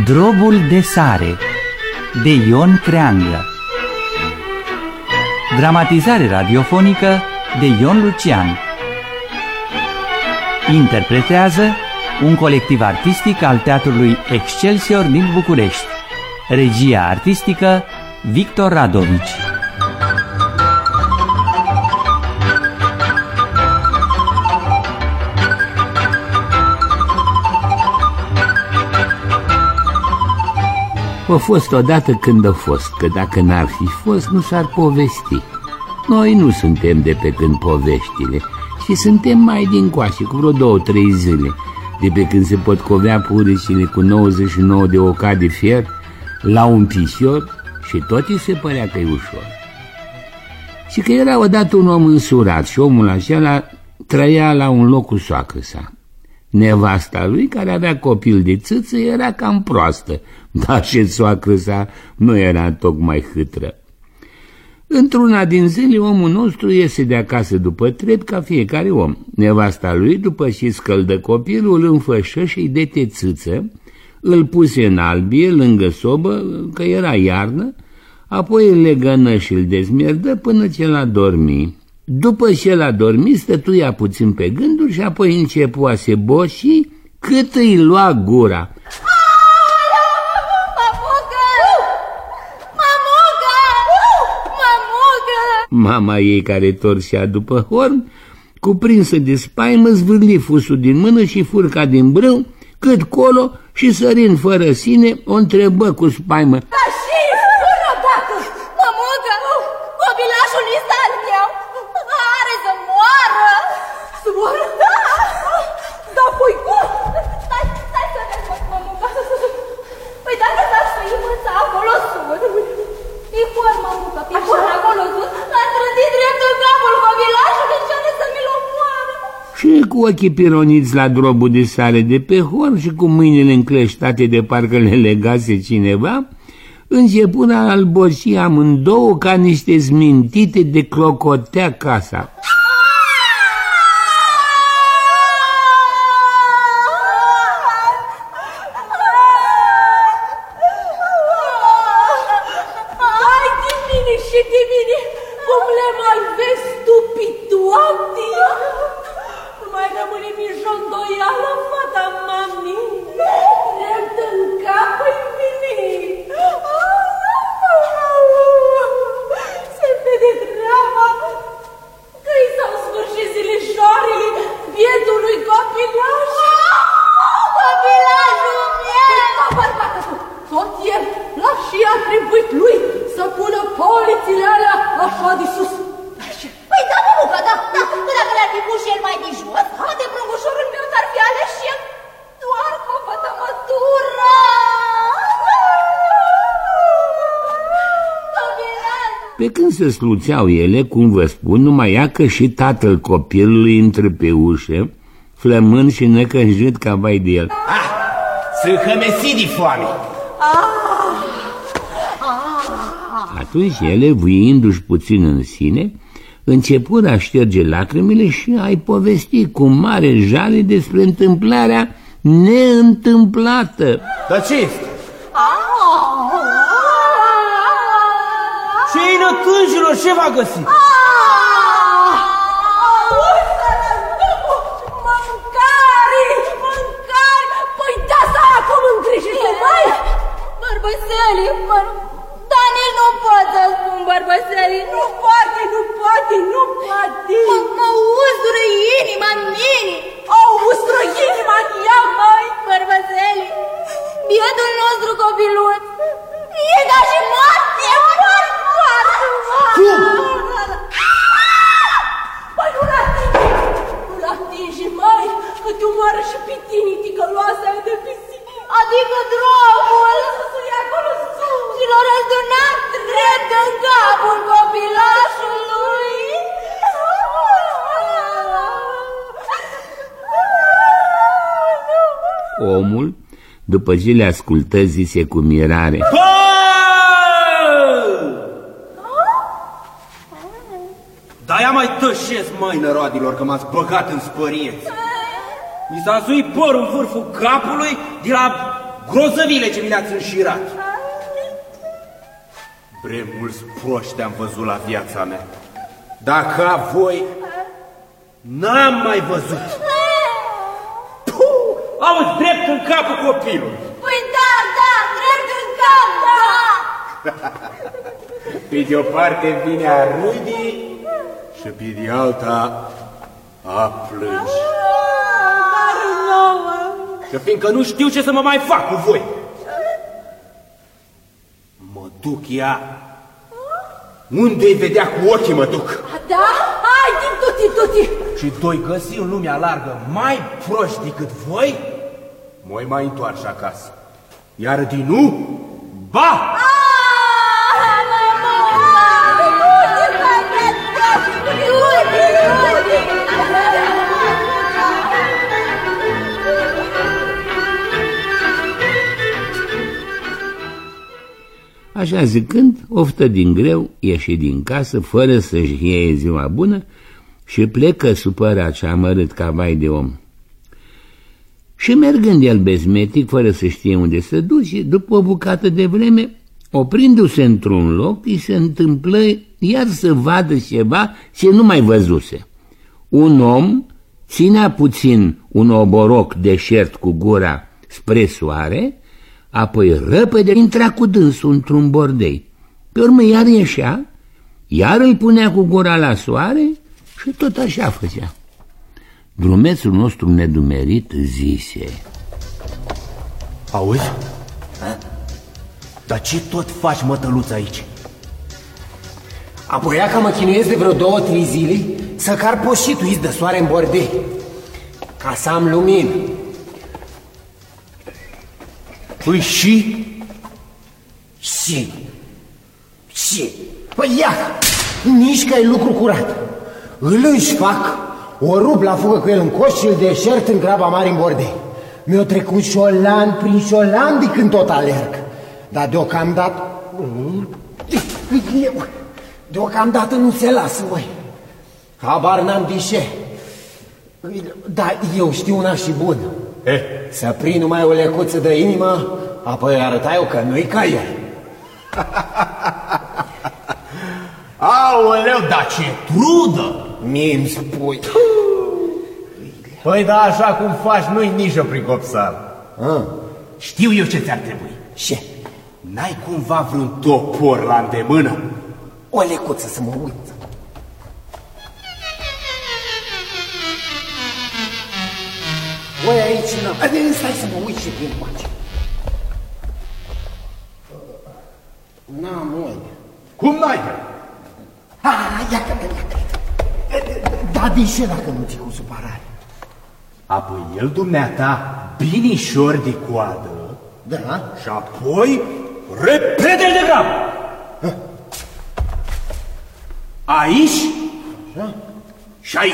Drobul de sare de Ion Creangă. Dramatizare radiofonică de Ion Lucian. Interpretează un colectiv artistic al Teatrului Excelsior din București. Regia artistică Victor Radovici. A fost odată când a fost, că dacă n-ar fi fost, nu s-ar povesti. Noi nu suntem de pe când poveștile, și suntem mai dincoace, cu vreo 2-3 zile, de pe când se potcovea puricile cu 99 de oca de fier la un pisior și tot îi se părea că e ușor. Și că era odată un om însurat și omul acela trăia la un loc cu soacră sa. Nevasta lui, care avea copil de țâță, era cam proastă, dar și soacră sa nu era tocmai hâtră. Într-una din zile, omul nostru iese de acasă după trept ca fiecare om. Nevasta lui, după ce scăldă copilul, îl înfășă și-i dete țâță, îl puse în albie lângă sobă, că era iarnă, apoi îl legănă și îl dezmierdă până ce l-a dormit. După ce l-a dormit, stătuia puțin pe gânduri și apoi începu a se boși cât îi lua gura. Mama ei, care torsea după horn, cuprinsă de spaimă, zvârli fusul din mână și furca din brâu, cât colo, și sărind fără sine, o întrebă cu spaimă. Da și, spune odată, mămugă, copilașul ăsta al meu are să moară. Să moară? Da! Da, păi cum? Stai să vezi, mămugă. Păi dacă s-ar să-i mânța acolo sus, e hor, mămugă, picioară acolo sus, a trântit drept în capul copilașului și are să mi-l omoară. Și cu ochii pironiți la drobul de sare de pe horn și cu mâinile încleștate de parcă le legase cineva, începură a-l boși amândouă ca niște smintite de clocotea casa. Pe când se sluțeau ele, cum vă spun, numai ea că și tatăl copilului intră pe ușă, flămând și necăjit ca vai de el. Sunt hămesit de foame. Atunci ele, vuiindu-și puțin în sine, începură a șterge lacrimile și a-i povesti cu mare jale despre întâmplarea neîntâmplată. Dar ce este? Ce-i nătânjilor, ce v-a găsit? Mâncare! Păi da, să acum îngrijire, mai! Bărbăsălii, dar nici nu pot să spun, bărbăsălii, nu poate. Mă ustură inima în mine. O ustură inima în ea, măi, bărbăsălii. Bietul nostru copiluț e ca și moarte, Cum? Păi nu-l atingi, măi, că te omoară și pe tine, ticăloasa aia de pisică. Adică drogul să-i acolo sus și l-a răzdunat drept în capul copilașului. Omul, după ce le ascultă, zise cu mirare: Da, ia mai tășesc, măi, năroadilor, că m-ați băgat în spărieți. Mi s-a însuit părul în vârful capului de la grozăvile ce mi le-ați înșirat. Bre mulți proști am văzut la viața mea. Dacă a voi, n-am mai văzut. Auzi, drept în capul copilului. Păi da, drept în cap, da. Pe de o parte vine a râdi și pe de alta a plânge. Dar nouă. Și fiindcă nu știu ce să mă mai fac cu voi, mă duc ea. Unde-i vedea cu ochii mă duc. Da? Hai, din tuti. Și doi găsi în lumea largă mai proști decât voi, moi mai întoarce acasă. Iar din nu, ba! Așa zicând, oftă din greu, ieși din casă, fără să-și iei ziua bună și plecă supărat și amărât ca vai de om. Și mergând el bezmetic, fără să știe unde se duce, după o bucată de vreme, oprindu-se într-un loc, îi se întâmplă iar să vadă ceva ce nu mai văzuse. Un om ținea puțin un oboroc deșert cu gura spre soare, apoi repede intra cu dânsul într-un bordei. Pe urmă iar ieșea, iar îl punea cu gura la soare și tot așa făcea. Drumețul nostru nedumerit zise: Auzi? Dar ce tot faci, mătăluț, aici? Apoi că mă chinuiesc de vreo 2-3 zile să car poșituiți de soare în bordei, ca să am lumină. Păi și? Și? Păi ia, nici că e lucru curat. Îl își fac, o rup la fugă cu el în coș și îl deșert în graba mare în bordei. Mi-o trecut șolan prin șolan de când tot alerg. Dar deocamdată nu se lasă, măi. Habar n-am de ce. Dar eu știu una și bună. Să prind numai o lecuță de inimă, apoi arăta eu că nu-i ca el. Aoleu, dar ce trudă! Mie-mi spui. Păi da, așa cum faci, nu-i nici o pricopsală. Știu eu ce ți-ar trebui. Ce? N-ai cumva vreun topor la îndemână? O lecuță să mă uit. Voi aici n-am. Stai să mă uit și prin coace. N-am, măi. Cum n-ai? Ia că da, de ce dacă nu ți cu supărare? Apoi el, dumneata, binișor de coadă. Da? Și apoi repede de grab. Aici? Așa? Și aici.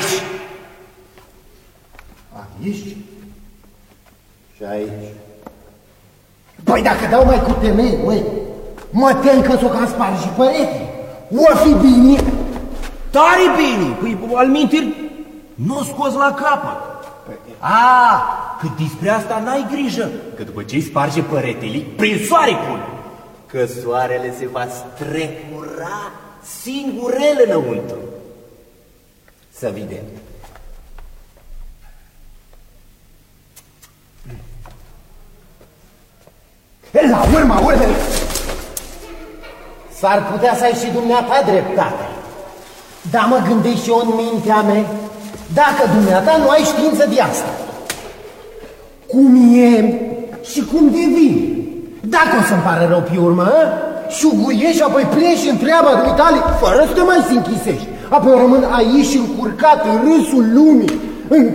Aici? Și aici. Păi dacă dau mai cu temei, măi, mă tem că s-o cam spargi și perete. O fi bine. Tare bine. Păi, alminteri, nu o scos la capăt. Cât despre asta n-ai grijă. Că după ce-i sparge păretele, prin soare pun. Că soarele se va strecura singurel înăuntru. Să vedem. La urma urmei, s-ar putea să ai și dumneata dreptate. Dar mă gândesc și eu în mintea mea, dacă dumneata nu ai știință de asta. Cum e și cum devine. Dacă o să-mi pară rău pe urmă, șuguiești și apoi pleci în treaba dumitale, fără să te mai închisești. Apoi rămân aici încurcat în râsul lumii, în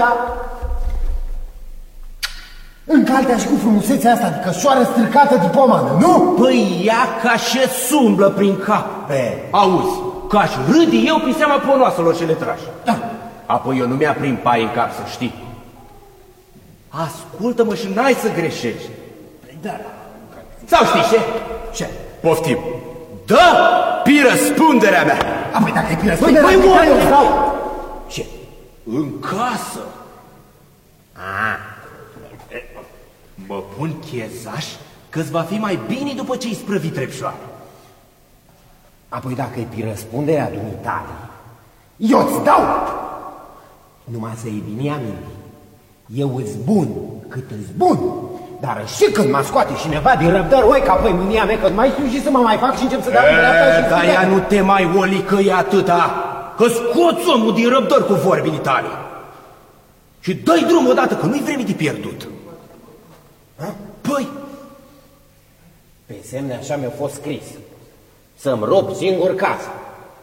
caltea și cu frumusețea asta de cășoară stricată de pomană, nu? Păi ia ca și sumblă prin cap. Auzi, ca-și râdi eu pe seama ponoaselor ce le tragi. Apoi eu nu mi-a prin pai în cap, să știi. Ascultă-mă și n-ai să greșești. Sau știi ce? Ce? Poftim. Dă pi răspunderea mea. Apoi dacă e pi răspunderea mea, eu stau. Ce? În casă. mă pun chezaș că-ți va fi mai bine după ce-i sprăvi trepșoare. Apoi dacă-i pe răspunderea dumitale, eu-ți dau! Numai să-i bine aminte. Eu îți bun cât îți bun, dar și când mă scoate cineva din răbdări, oi ca păi mânia mea, că mai știu și să mă mai fac și încep să dau în dreapta și... Dar ea nu te mai olicăi atâta, că scoți omul din răbdări cu vorbile tale. Și dă-i drum odată, că nu-i vreme de pierdut. Ha? Păi? Pe semne așa mi-a fost scris. Să-mi rup singur casa.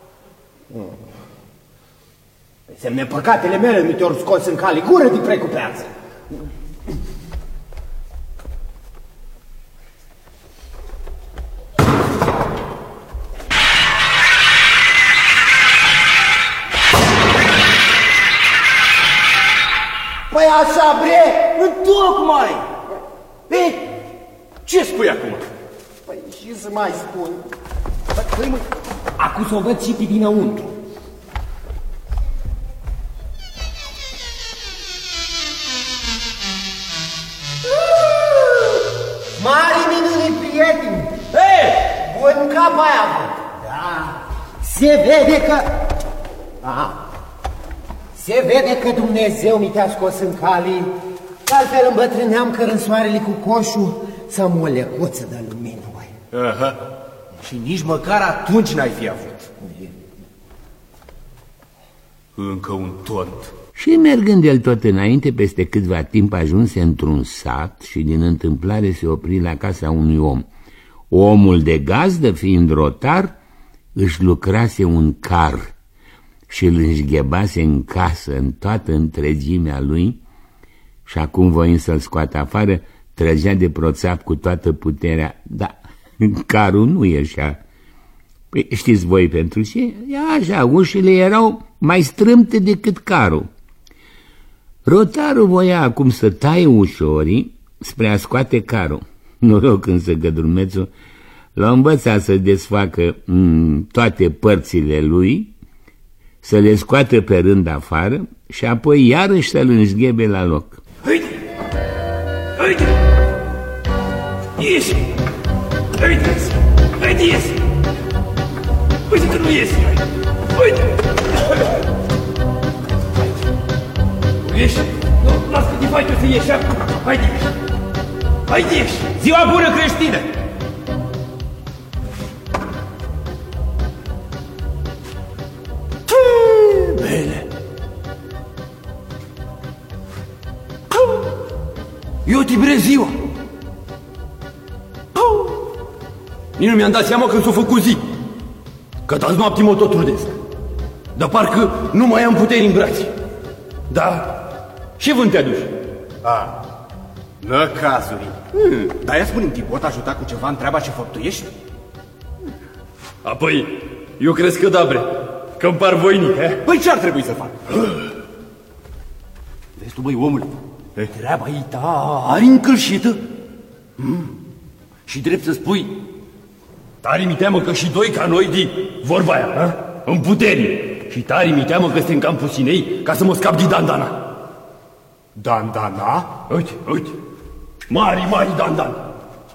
Pe semne păcatele mele mi te-or scos în cale gură de precupeață. Păi așa, bre, întocmai! Ei, ce spui acum? Păi și să mai spun. Păi mă, acum s-o văd și pe dinăuntru. Mari minuni, prieteni! Ei! Bun cap aia, bă! Da, se vede că... Se vede că Dumnezeu mi te-a scos în cale, că altfel îmbătrâneam cărânsoarele cu coșul să mă lecuță de lumină, băi. Aha. Și nici măcar atunci n-ai fi avut. Încă un tont. Și mergând el tot înainte, peste câtva timp ajunse într-un sat și din întâmplare se opri la casa unui om. Omul de gazdă, fiind rotar, își lucrase un car și îl înșghebase în casă în toată întregimea lui și acum, voind să-l scoată afară, trăgea de proțap cu toată puterea. Da, carul nu ieșea. Păi, știți voi pentru ce? Așa, ușile erau mai strâmte decât carul. Rotarul voia acum să taie ușorii spre a scoate carul. Noroc însă că drumețul l-a învățat să desfacă toate părțile lui, să le scoată pe rând afară și apoi iarăși să-l înșghebe la loc. Uite! Uite! Ieși! Uite-ți! Uite, ieși! Uite că nu ieși! Uite! Ieși! Nu, las că te faci eu să ieși acum! Haide ieși! Haide ieși! Ziua bună creștină! Bine! Eu te bre ziua! Nici nu mi-am dat seama când s-o făcut zi. Că azi noapte mă tot trudesc. Dar parcă nu mai am puteri în brațe. Da, și vânt te aduci? Năcazuri. Dar ia spune-mi, te pot ajuta cu ceva în treaba ce făptuiești? Apoi, eu crezi că da, bre, că-mi par voinic, he? Păi ce ar trebui să fac? Vezi tu, băi, omule, treaba-i tare încălșită. Și drept să spui, tare mi teamă că și doi ca noi de vorba aia, ha? În putere. Și tare mi teamă că suntem cam pusinei ca să mă scap de dandana. Dandana? Uite, uite, mari dandana.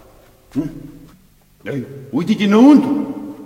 Uite dinăuntru.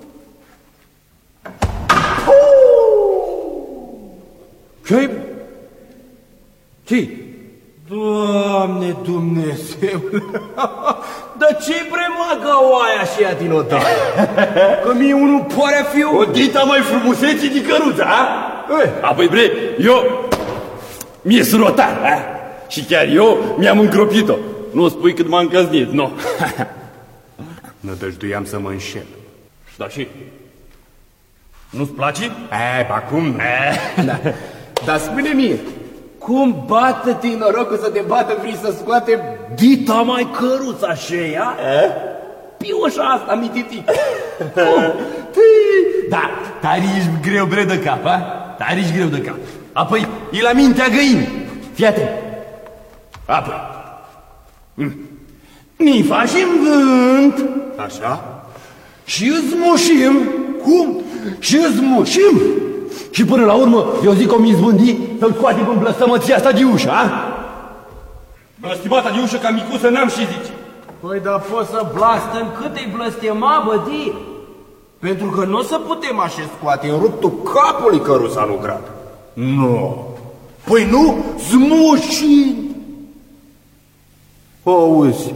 Ce-i? Ce-i? Doamne Dumnezeule! Dar ce-i bremaga oaia și ea din odată? Că mie unul poare fi o dita mai frumuseții de căruță, ha? Apoi, bre, eu mi-e rotar, ha? Și chiar eu mi-am încropit-o. Nu spui cât m-am căznit, nu. Nădăjduiam să mă înșel. Da, și? Nu-ți place? Acum nu. Da. Dar spune mie, cum bată-te norocul să te bată vrei să scoate dita mai căruța șeia? Piușa asta mititică. Da, tare ești greu bre de cap, ha? Tare ești greu de cap. Apoi, e la mintea găinii. Fii atent. Apoi. Ne facem vânt. Așa? Și îți mușim. Cum? Și îți mușim. Și până la urmă, eu zic că mi-i zvândi să-l scoate până blăstămăția asta de ușă, ha? Blăstimata de ușă ca micuță n-am și zice. Păi, dar poți să blastăm cât-i blăstema, bădie? Pentru că nu o să putem așa scoate în ruptul capului căruța lui Grad. Nu. Păi nu, zmușind. Auzi.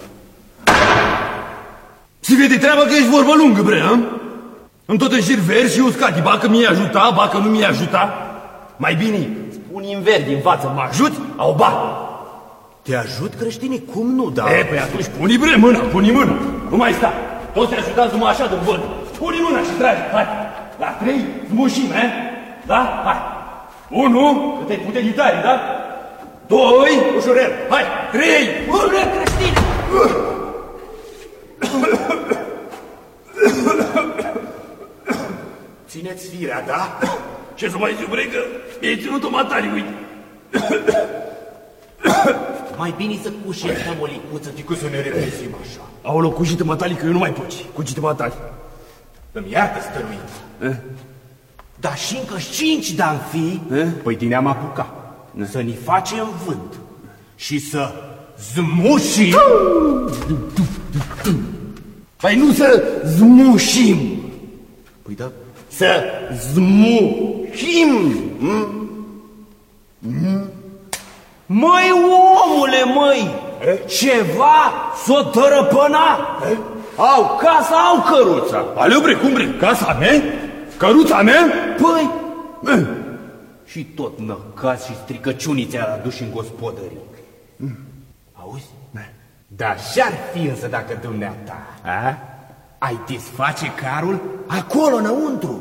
Se vede treaba că ești vorbă lungă, bre, hă? Îmi tot înșir verzi și uscati, ba că mi-i ajuta, ba că nu mi-i ajuta. Mai bine, spune-i în verdi în față, mă ajuți, au ba. Te ajut, creștinii? Cum nu, da? Păi atunci pune-i, bre, mâna, pune-i mâna. Nu mai sta. Toți te ajutați numai așa de văd. Pune-i mâna și trage, hai. La 3, zmușim, he? Da? Hai. 1, că te pute de tare, da? 2, ușurel, hai. 3, ușurel, creștini. Țineți firea, da? Ce să mai zic, bre, că mi-ai ținut-o matali, uite. Mai bine să cușetăm o licuță decât să ne repezim așa. Aolo, cușită matali, că eu nu mai poți. Cușită matali. Îmi iartă, stăruit. Dar și încă 5 de-am fi, păi din am apucat. Să ne facem vânt și să zmușim. Păi nu să zmușim. Păi da, să zmușim. Măi, omule, măi, ceva s-o tărăpăna. Au casa, au căruța. Aleu, bre, cum, bre? Casa mea? Căruța mea? Păi, și tot năcați și stricăciunii ți-a adus în gospodării. Auzi? Dar și-ar fi însă dacă dumneata ai desface carul acolo înăuntru.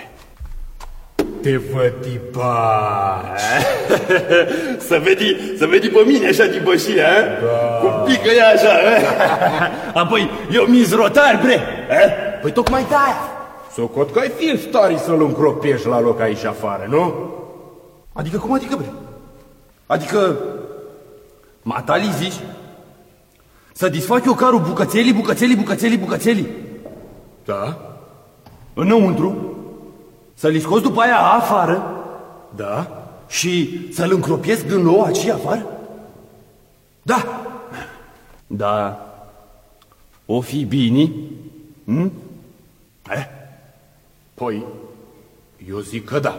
Te vătibaci. Să vedi pe mine așa de bășie, cum pică ea așa. Apoi eu mi-s rotar, bre. Păi tocmai de-aia. Socot că ai fi în stare să-l încropești la loc aici afară, nu? Adică cum adică, bre? Adică, matali zici, să disfac eu carul bucățelii? Da? Înăuntru, să-l scos după aia afară, Da? și să-l încropiesc din nou aici afară? Da. Da. O fi bine? Păi, eu zic că da.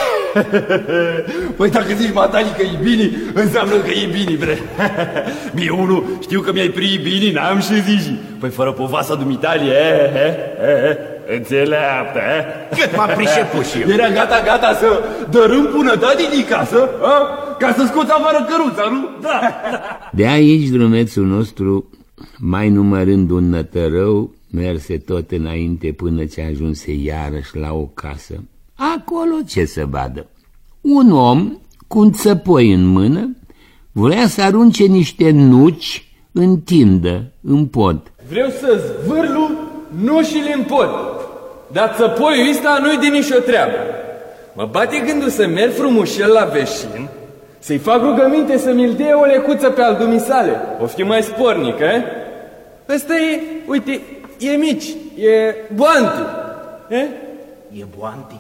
Păi dacă zici, matali, că e bine, înseamnă că e bine, bre. Mie unul, știu că mi-ai prii bine, n-am și zici. Păi fără povasa dumitale, înțeleaptă, Cât m-am priceput și eu. Era gata să dărâm bunătate din casă, ca să scoți afară căruța, nu? Da. De aici drumețul nostru, mai numărând un nătărău, merse tot înainte până ce ajunse iarăși la o casă. Acolo ce să vadă? Un om cu un țăpoi în mână vrea să arunce niște nuci în tindă, în pod. Vreau să zvârlu nușile în pod, dar țăpoiul ăsta nu-i de nicio treabă. Mă bate gândul să merg frumușel la veșin, să-i fac rugăminte să mi-l dea o lecuță pe al dumisale. O fi mai spornic, Ăsta e, uite, e mici, e boanti. E boanti?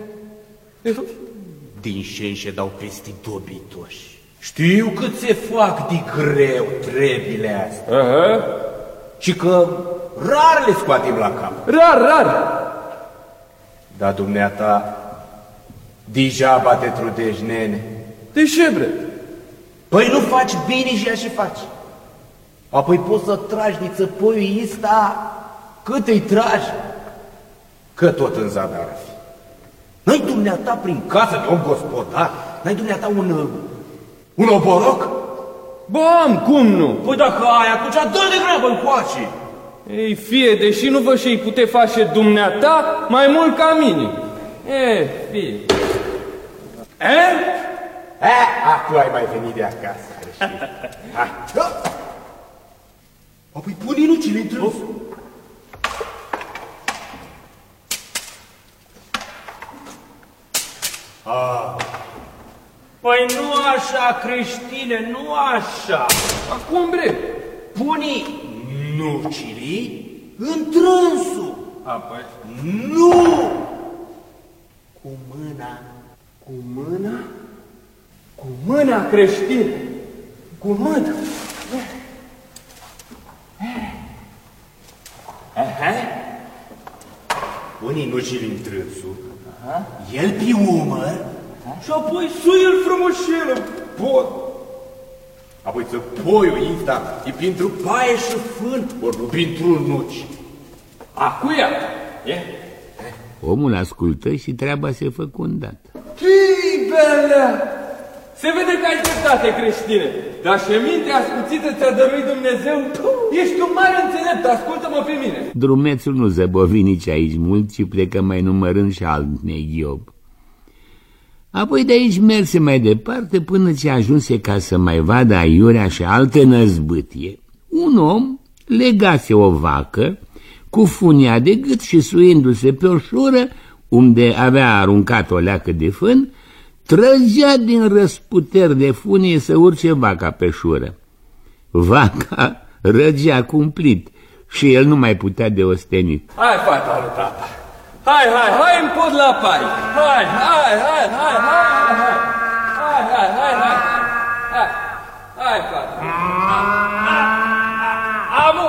Din șenșe dau peste dobitoși. Știu cât se fac de greu trebile astea. Și că rar le scoatem la cap. Rar. Dar dumneata, degeaba te trudești, nene. De ce, bre? Păi nu faci bine și așa faci. Apoi poți să tragi de țăpoiul ăsta cât îi tragi, că tot în zadar ar fi. N-ai dumneata prin casă de om gospodar? N-ai dumneata un oboroc? Bam, cum nu? Păi dacă ai, atunci dă de grabă încoace. Ei, fie, deși nu vă și-i pute face dumneata, mai mult ca mine. Fie. Acum ai mai venit de acasă, creștin. Hai. Apoi pune nucile între os. Păi nu așa, creștine, nu așa. Acum, bre? Pune nucile în trânsul. Păi. Nu! Cu mâna. Cu mâna creștină. Cu mâna. Pune nușile în trânsul, el pe umăr și apoi sui-l frumușel în pot. Apoi să pui o insta, e pentru paie și fân, ori nu pentru nuci. Acuia! Omul ascultă și treaba se făcu îndată. Chibelea! Se vede că ai dreptate, creștine, dar și mintea ascuțită ți-a dăruit Dumnezeu. Ești un mare înțelept, ascultă-mă pe mine. Drumețul nu zăbovi nici aici mult, ci plecă mai numărând și alt neghiob. Apoi de aici merse mai departe până ce ajunse ca să mai vadă aiurea și altă năzbâtie. Un om legase o vacă cu funia de gât și suindu-se pe o șură, unde avea aruncat o leacă de fân, trăgea din răsputeri de funie să urce vaca pe șură. Vaca răgea cumplit și el nu mai putea de ostenit. Hai, fata lui tata! Hai, în pod la pai! Hai! Hai, fata! Amu!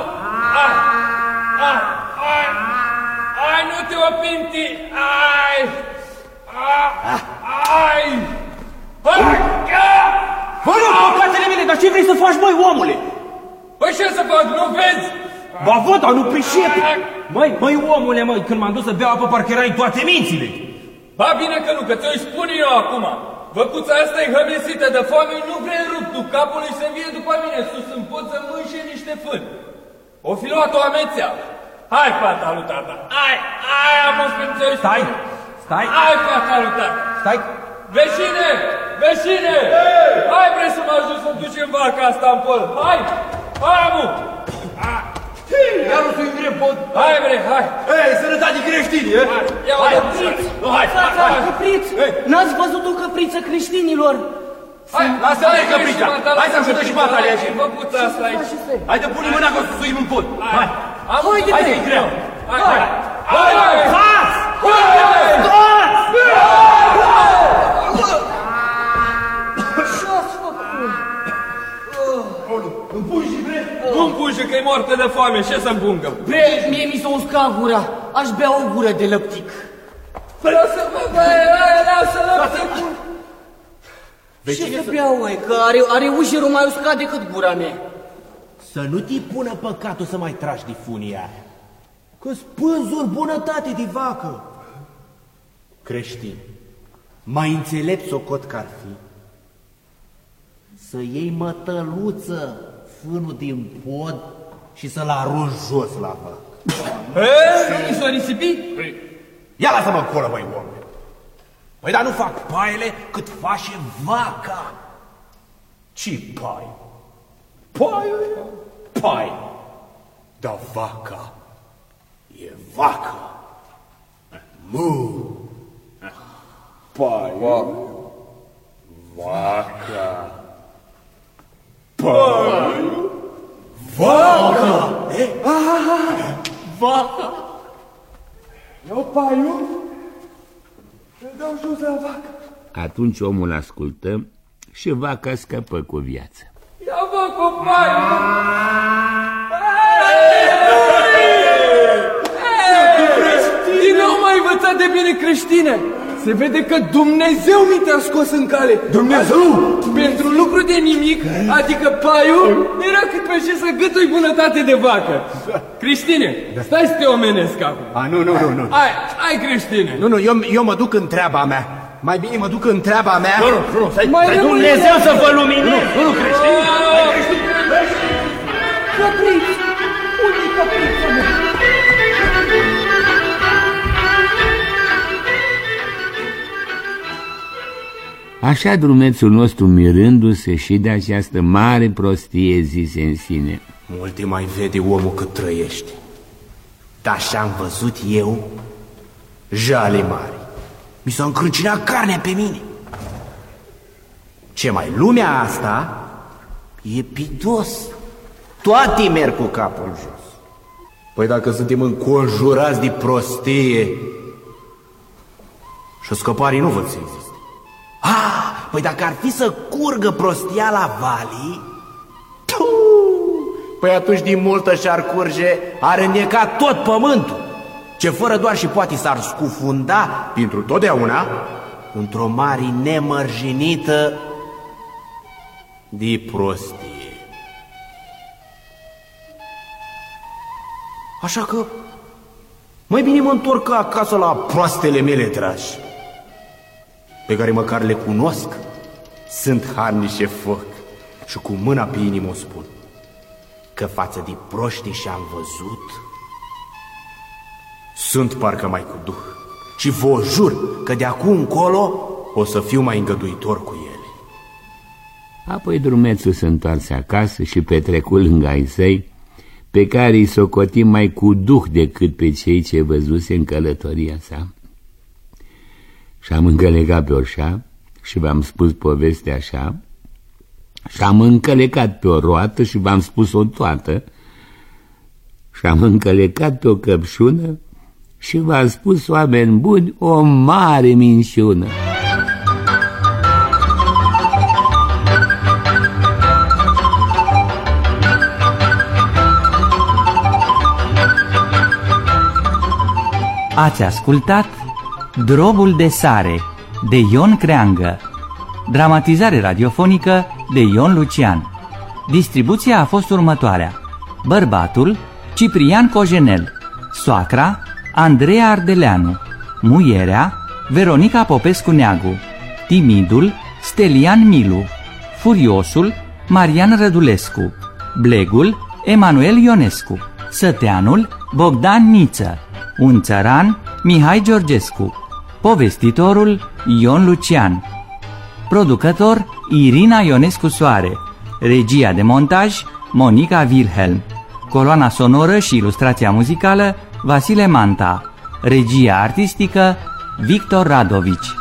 Hai, nu te opinti! Hai! Bă, nu, păcatele mele, dar ce vrei să faci, băi, omule? Păi ce să fac, nu vezi? Ba văd, dar nu pricep. Măi, omule, măi, când m-am dus să beau apă, parcă erai în toate mințile. Ba bine că nu, că ți-o spun eu acum. Văcuța asta e hămesită de foame, nu vrei ruptul capului să vie după mine sus în pod să mânșe niște fân. O fi luat o amețea. Hai, fata lui tata, hai, am o spun ți-o spun. Stai. Hai, fata lui tata. Stai. Veșine! Hai, vrei să mă ajut să ducem vaca asta în pod. Hai, amu! Iar o să-i greu pod. Hai, hai! Ei, sănătate creștini, e? Hai, Hai, căpriț! N-ați văzut o căpriță creștinilor? Hai, lasă-le căprița! Hai să-mi jută și matalia aici! Făcuța asta aici! Hai de pune mâna că o să suim în pod! Hai! Hai, că-i greu! Hai! Ce-ați făcut? Nu-mi punge că e moartă de foame, ce să-mi pungă? Bre, mie mi s-a uscat gura. Aș bea o gură de lăptic. Lasă-mă, lasă lăpticul! Ce să beau, măi, că are ușerul mai uscat decât gura mea. Să nu te pună păcatul să mai tragi de funia aia, că-ți pânzuri bunătate de vacă. Creștin, mai înțelept socot că ar fi să iei mătăluță fânul din pod și să-l arunci jos la vacă. Nu mi s-o risipit? Ia lasă-mă încolo, băi, omule. Păi, dar nu fac paiele cât face vaca. Ce pai? Pai. Dar vaca e vacă. Mu. Pai. Vaca. Pai. Vaca. Vaca. Iau paiul, îl dau jos la vacă. Atunci omul ascultă și vaca scăpă cu viață. Ia vacă, paiul! Din nou m-ai învățat de bine, creștine! Se vede că Dumnezeu mi te-a scos în cale. Dumnezeu? Pentru lucru de nimic, adică paiul, era cât pe ce să gâtui bunătate de vacă. Creștine, stai să te omenesc acum. Nu. Hai, creștine. Nu, eu mă duc în treaba mea. Mai bine mă duc în treaba mea. Nu, stai Dumnezeu să vă lumineze. Nu, creștini. Căpriț! Unde-i căprița mea? Așa drumețul nostru, mirându-se și de această mare prostie, zise în sine: Multe mai vede omul cât trăiește, dar așa-am văzut eu jale mari. Mi s-a încrâncinat carnea pe mine. Ce mai, lumea asta e pidos. Toate merg cu capul jos. Păi dacă suntem înconjurați de prostie, și scăparii nu văd să existe. Păi dacă ar fi să curgă prostia la valii, Păi atunci din multă și-ar curge, ar înneca tot pământul, ce fără doar și poate s-ar scufunda pentru totdeauna într-o mare nemărginită de prostie. Așa că mai bine mă întorc acasă la proastele mele dragi, pe care măcar le cunosc, sunt harnice foc, și cu mâna pe inimă o spun, că față de proștii și-am văzut, sunt parcă mai cu duh, și vă jur că de acum încolo o să fiu mai îngăduitor cu ele. Apoi drumețul se întoarse acasă și petrecu lângă ai săi, pe care îi socotim mai cu duh decât pe cei ce văzuse în călătoria sa. Și-am încălecat pe oșa și v-am spus povestea așa, și-am încălecat pe o roată și v-am spus-o toată, și-am încălecat pe o căpșună și v-am spus, oameni buni, o mare minciună. Ați ascultat Drobul de sare de Ion Creangă, dramatizare radiofonică de Ion Lucian. Distribuția a fost următoarea: bărbatul Ciprian Cojenel, soacra Andreea Ardeleanu, muierea Veronica Popescu Neagu, timidul Stelian Milu, furiosul Marian Rădulescu, blegul Emanuel Ionescu, săteanul Bogdan Niță, un țăran Mihai Georgescu, povestitorul Ion Lucian, producător Irina Ionescu Soare, regia de montaj Monica Wilhelm, coloana sonoră și ilustrația muzicală Vasile Manta, regia artistică Victor Radovici.